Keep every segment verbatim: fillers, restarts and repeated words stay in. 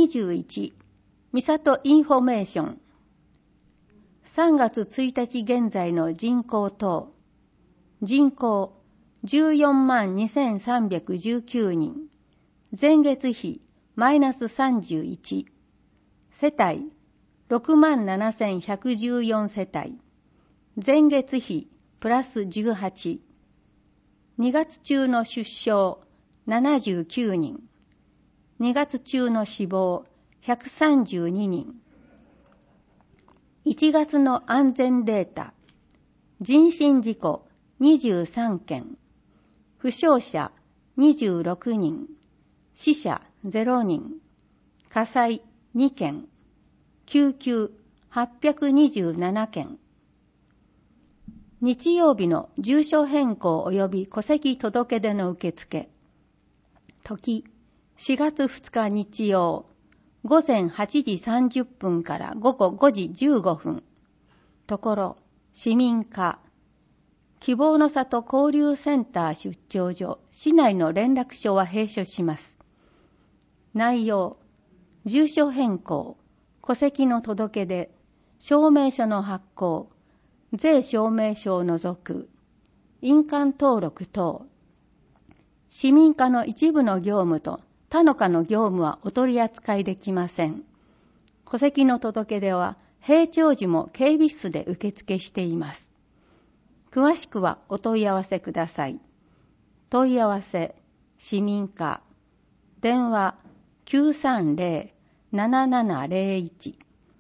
にじゅういち、三郷インフォメーション。さんがつついたち現在の人口等。人口じゅうよんまんにせんさんびゃくじゅうきゅうにん。前月比マイナスさんじゅういち。世帯ろくまんななせんひゃくじゅうよん世帯。前月比プラスじゅうはち。にがつ中の出生ななじゅうきゅうにん。にがつ中の死亡ひゃくさんじゅうににん。いちがつの安全データ。人身事故にじゅうさんけん。負傷者にじゅうろくにん。死者ゼロにん。火災にけん。救急はっぴゃくにじゅうななけん。日曜日の住所変更及び戸籍届出の受付。時しがつふつか日曜午前はちじさんじゅっぷんから午後ごじじゅうごふん。ところ市民課希望の里交流センター出張所市内の連絡所は閉所します。内容住所変更戸籍の届け出証明書の発行税証明書を除く印鑑登録等市民課の一部の業務と他の課の業務はお取り扱いできません。戸籍の届け出は平常時も警備室で受付しています。詳しくはお問い合わせください。問い合わせ市民課電話 きゅうさんゼロ ななななゼロいち。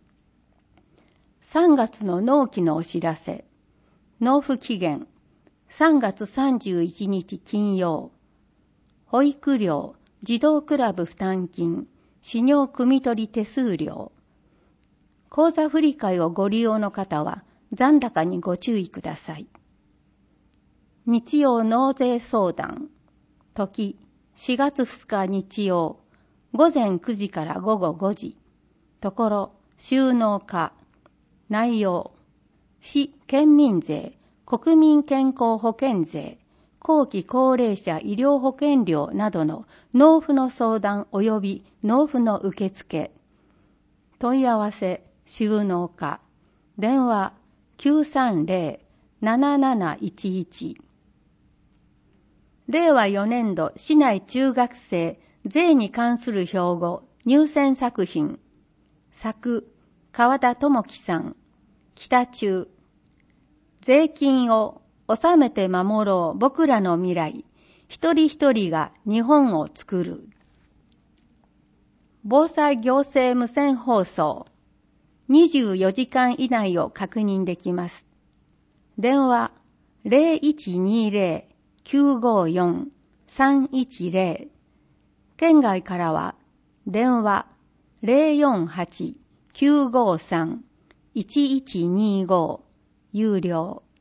さんがつの納期のお知らせ。納付期限さんがつさんじゅういちにち金曜。保育料、児童クラブ負担金、使用汲み取り手数料。口座振替をご利用の方は残高にご注意ください。日曜納税相談。時しがつふつか日曜午前くじから午後ごじ。ところ収納課。内容市県民税、国民健康保険税、後期高齢者医療保険料などの納付の相談及び納付の受付。問い合わせ収納課電話 きゅうさんゼロ なななないちいち。れいわよねんど市内中学生税に関する標語入選作品。作川田智樹さん。北中。税金を納めて守ろう僕らの未来。一人一人が日本を作る。防災行政無線放送。にじゅうよじかん以内を確認できます。電話 ゼロいちにゼロ きゅうごよん さんいちゼロ。県外からは電話 ゼロよんはち きゅうごさん いちいちにご有料。